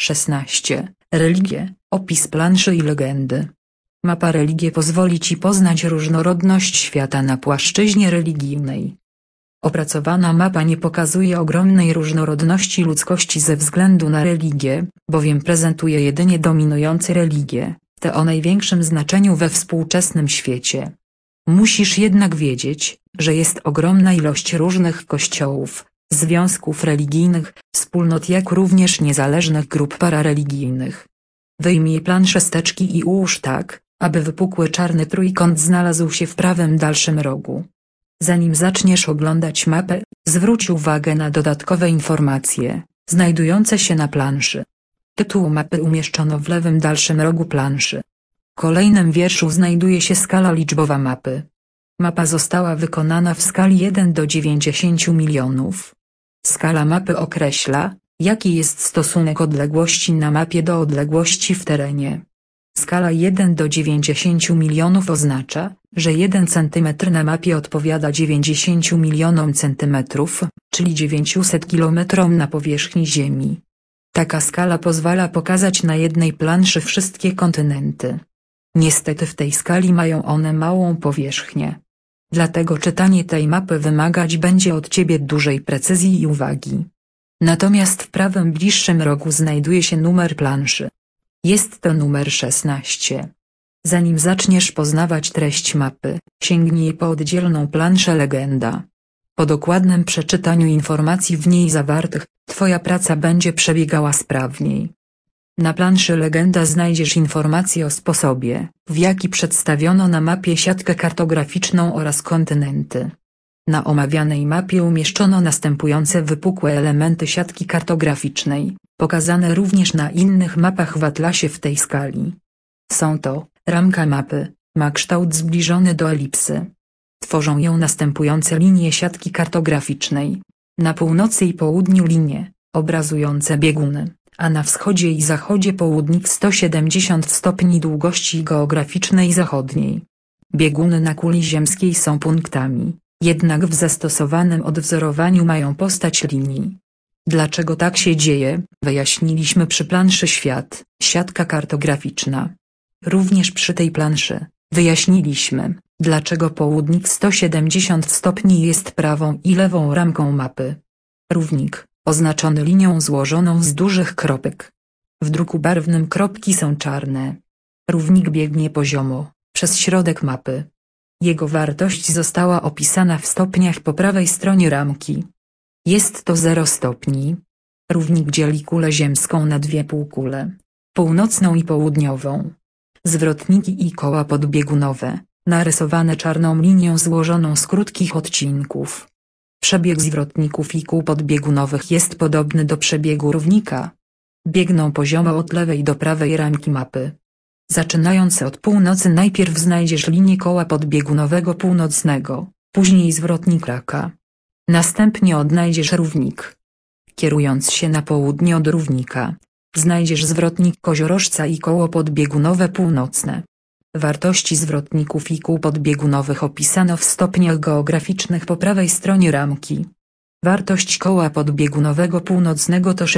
16. Religie, opis planszy i legendy. Mapa religie pozwoli Ci poznać różnorodność świata na płaszczyźnie religijnej. Opracowana mapa nie pokazuje ogromnej różnorodności ludzkości ze względu na religię, bowiem prezentuje jedynie dominujące religie, te o największym znaczeniu we współczesnym świecie. Musisz jednak wiedzieć, że jest ogromna ilość różnych kościołów, związków religijnych, wspólnot jak również niezależnych grup parareligijnych. Wyjmij planszę z teczki i ułóż tak, aby wypukły czarny trójkąt znalazł się w prawym dalszym rogu. Zanim zaczniesz oglądać mapę, zwróć uwagę na dodatkowe informacje, znajdujące się na planszy. Tytuł mapy umieszczono w lewym dalszym rogu planszy. W kolejnym wierszu znajduje się skala liczbowa mapy. Mapa została wykonana w skali 1 do 90 milionów. Skala mapy określa, jaki jest stosunek odległości na mapie do odległości w terenie. Skala 1 do 90 milionów oznacza, że 1 cm na mapie odpowiada 90 milionom centymetrów, czyli 900 km na powierzchni Ziemi. Taka skala pozwala pokazać na jednej planszy wszystkie kontynenty. Niestety w tej skali mają one małą powierzchnię. Dlatego czytanie tej mapy wymagać będzie od Ciebie dużej precyzji i uwagi. Natomiast w prawym bliższym rogu znajduje się numer planszy. Jest to numer 16. Zanim zaczniesz poznawać treść mapy, sięgnij po oddzielną planszę legenda. Po dokładnym przeczytaniu informacji w niej zawartych, Twoja praca będzie przebiegała sprawniej. Na planszy legenda znajdziesz informacje o sposobie, w jaki przedstawiono na mapie siatkę kartograficzną oraz kontynenty. Na omawianej mapie umieszczono następujące wypukłe elementy siatki kartograficznej, pokazane również na innych mapach w atlasie w tej skali. Są to: ramka mapy, ma kształt zbliżony do elipsy. Tworzą ją następujące linie siatki kartograficznej. Na północy i południu linie, obrazujące bieguny, a na wschodzie i zachodzie południk 170 stopni długości geograficznej zachodniej. Bieguny na kuli ziemskiej są punktami, jednak w zastosowanym odwzorowaniu mają postać linii. Dlaczego tak się dzieje, wyjaśniliśmy przy planszy świat, siatka kartograficzna. Również przy tej planszy wyjaśniliśmy, dlaczego południk 170 stopni jest prawą i lewą ramką mapy. Równik, oznaczony linią złożoną z dużych kropek. W druku barwnym kropki są czarne. Równik biegnie poziomo, przez środek mapy. Jego wartość została opisana w stopniach po prawej stronie ramki. Jest to 0 stopni. Równik dzieli kulę ziemską na dwie półkule, północną i południową. Zwrotniki i koła podbiegunowe, narysowane czarną linią złożoną z krótkich odcinków. Przebieg zwrotników i kół podbiegunowych jest podobny do przebiegu równika. Biegną poziomo od lewej do prawej ramki mapy. Zaczynając od północy najpierw znajdziesz linię koła podbiegunowego północnego, później zwrotnik raka. Następnie odnajdziesz równik. Kierując się na południe od równika, znajdziesz zwrotnik koziorożca i koło podbiegunowe północne. Wartości zwrotników i kół podbiegunowych opisano w stopniach geograficznych po prawej stronie ramki. Wartość koła podbiegunowego północnego to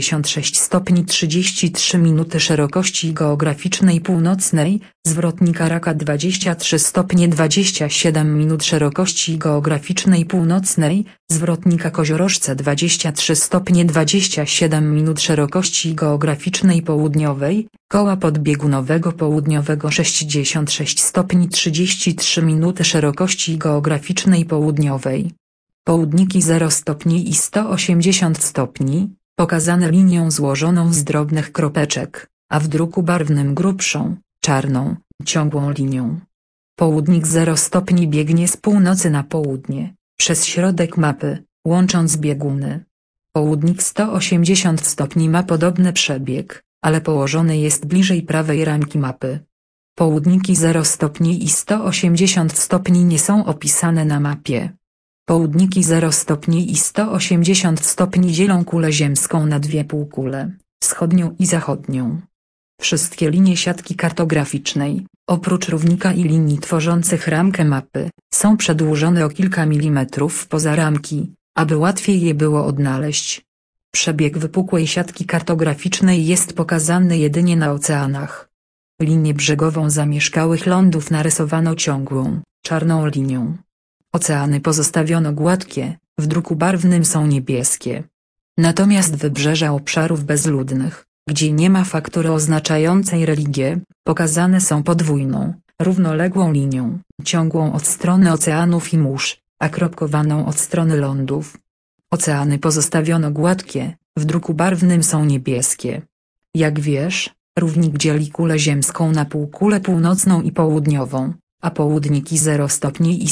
66 stopni 33 minuty szerokości geograficznej północnej, zwrotnika raka 23 stopnie 27 minut szerokości geograficznej północnej, zwrotnika koziorożca 23 stopnie 27 minut szerokości geograficznej południowej, koła podbiegunowego południowego 66 stopni 33 minuty szerokości geograficznej południowej. Południki 0 stopni i 180 stopni, pokazane linią złożoną z drobnych kropeczek, a w druku barwnym grubszą, czarną, ciągłą linią. Południk 0 stopni biegnie z północy na południe, przez środek mapy, łącząc bieguny. Południk 180 stopni ma podobny przebieg, ale położony jest bliżej prawej ramki mapy. Południki 0 stopni i 180 stopni nie są opisane na mapie. Południki 0 stopni i 180 stopni dzielą kulę ziemską na dwie półkule, wschodnią i zachodnią. Wszystkie linie siatki kartograficznej, oprócz równika i linii tworzących ramkę mapy, są przedłużone o kilka milimetrów poza ramki, aby łatwiej je było odnaleźć. Przebieg wypukłej siatki kartograficznej jest pokazany jedynie na oceanach. Linię brzegową zamieszkałych lądów narysowano ciągłą, czarną linią. Oceany pozostawiono gładkie, w druku barwnym są niebieskie. Natomiast wybrzeża obszarów bezludnych, gdzie nie ma faktury oznaczającej religię, pokazane są podwójną, równoległą linią, ciągłą od strony oceanów i mórz, a kropkowaną od strony lądów. Oceany pozostawiono gładkie, w druku barwnym są niebieskie. Jak wiesz, równik dzieli kulę ziemską na półkulę północną i południową, a południki 0 stopni i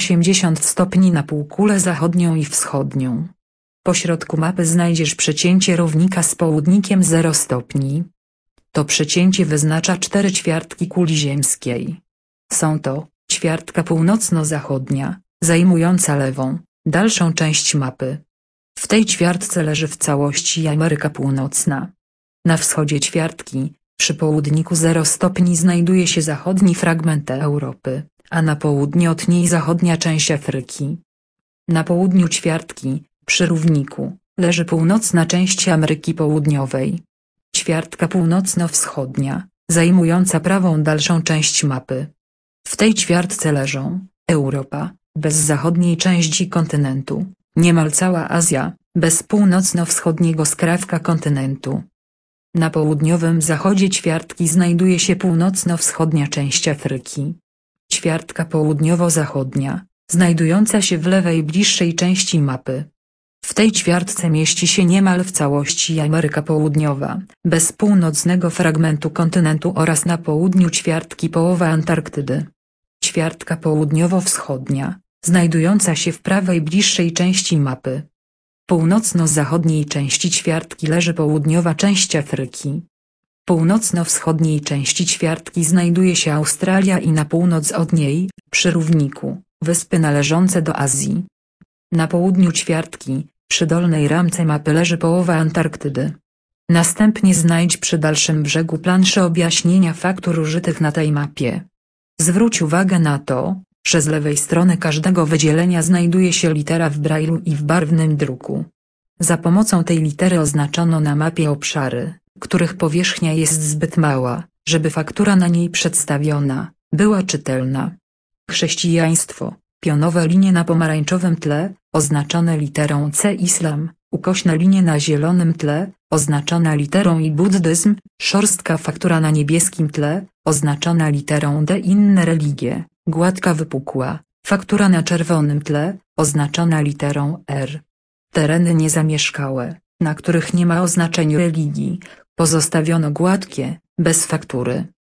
180 stopni na półkulę zachodnią i wschodnią. Po środku mapy znajdziesz przecięcie równika z południkiem 0 stopni. To przecięcie wyznacza 4 ćwiartki kuli ziemskiej. Są to: ćwiartka północno-zachodnia, zajmująca lewą, dalszą część mapy. W tej ćwiartce leży w całości Ameryka Północna. Na wschodzie ćwiartki, przy południku 0 stopni znajduje się zachodni fragment Europy, a na południe od niej zachodnia część Afryki. Na południu ćwiartki, przy równiku, leży północna część Ameryki Południowej. Ćwiartka północno-wschodnia, zajmująca prawą dalszą część mapy. W tej ćwiartce leżą Europa, bez zachodniej części kontynentu, niemal cała Azja, bez północno-wschodniego skrawka kontynentu. Na południowym zachodzie ćwiartki znajduje się północno-wschodnia część Afryki. Ćwiartka południowo-zachodnia, znajdująca się w lewej bliższej części mapy. W tej ćwiartce mieści się niemal w całości Ameryka Południowa, bez północnego fragmentu kontynentu oraz na południu ćwiartki połowa Antarktydy. Ćwiartka południowo-wschodnia, znajdująca się w prawej bliższej części mapy. W północno-zachodniej części ćwiartki leży południowa część Afryki. W północno-wschodniej części ćwiartki znajduje się Australia i na północ od niej, przy równiku, wyspy należące do Azji. Na południu ćwiartki, przy dolnej ramce mapy leży połowa Antarktydy. Następnie znajdź przy dalszym brzegu planszę objaśnienia faktur użytych na tej mapie. Zwróć uwagę na to, że z lewej strony każdego wydzielenia znajduje się litera w brajlu i w barwnym druku. Za pomocą tej litery oznaczono na mapie obszary, których powierzchnia jest zbyt mała, żeby faktura na niej przedstawiona była czytelna. Chrześcijaństwo, pionowe linie na pomarańczowym tle, oznaczone literą C. Islam, ukośne linie na zielonym tle, oznaczona literą I. Buddyzm, szorstka faktura na niebieskim tle, oznaczona literą D. Inne religie, gładka wypukła, faktura na czerwonym tle, oznaczona literą R. Tereny niezamieszkałe, na których nie ma oznaczeń religii, pozostawiono gładkie, bez faktury.